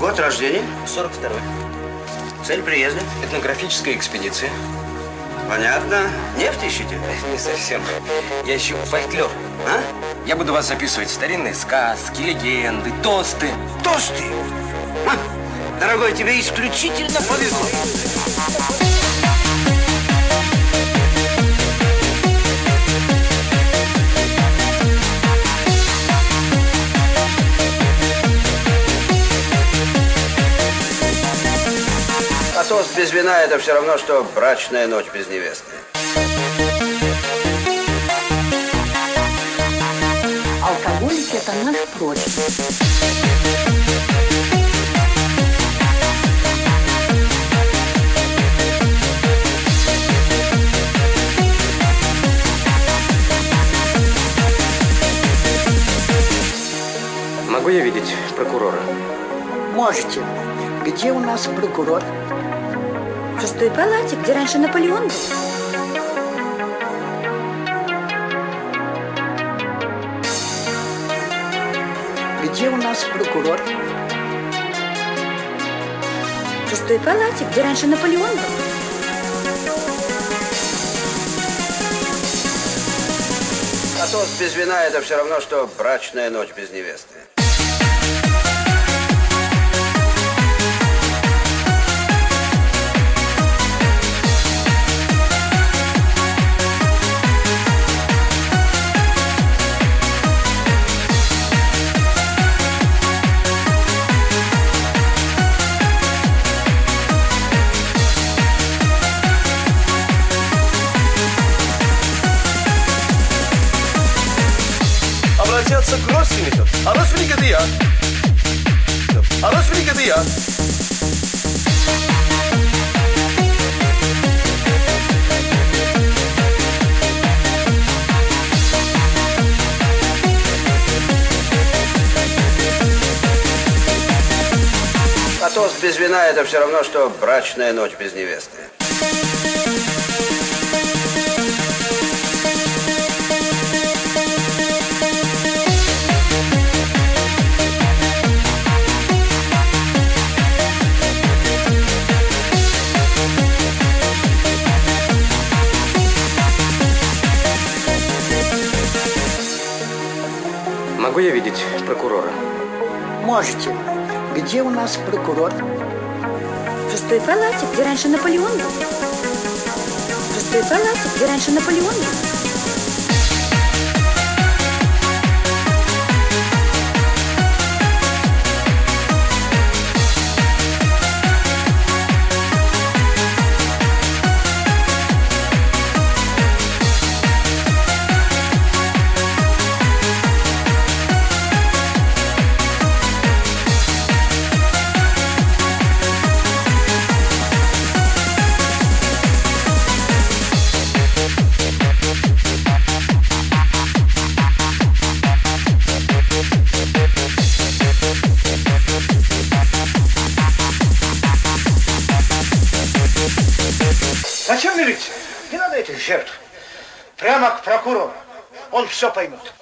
Год рождения? 42-й. Цель приезда? Этнографическая экспедиция. Понятно. Нефть ищете? Не совсем. Я ищу фольклор. А? Я буду вас записывать старинные сказки, легенды, тосты. Тосты? А? Дорогой, тебе исключительно повезло. А тост без вина – это все равно, что брачная ночь без невесты. Алкоголик – это наш прошлый. Могу я видеть прокурора? Можете. Где у нас прокурор? В 6-й палате, где раньше Наполеон был. Где у нас прокурор? В 6-й палате, где раньше Наполеон был. А тост без вина – это все равно, что брачная ночь без невесты. Обратятся к родственникам. А родственник это я. А родственник это я. А тост без вина – это все равно, что брачная ночь без невесты. Могу я видеть прокурора? Можете. Где у нас прокурор? В 6-й палате, где раньше Наполеон был. В 6-й палате, где раньше Наполеон был. Зачем милиция? Не надо этих жертв. Прямо к прокурору. Он все поймет.